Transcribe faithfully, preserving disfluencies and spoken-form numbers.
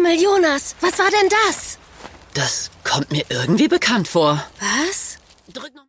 Himmel, Jonas, was war denn das? Das kommt mir irgendwie bekannt vor. Was? Drück noch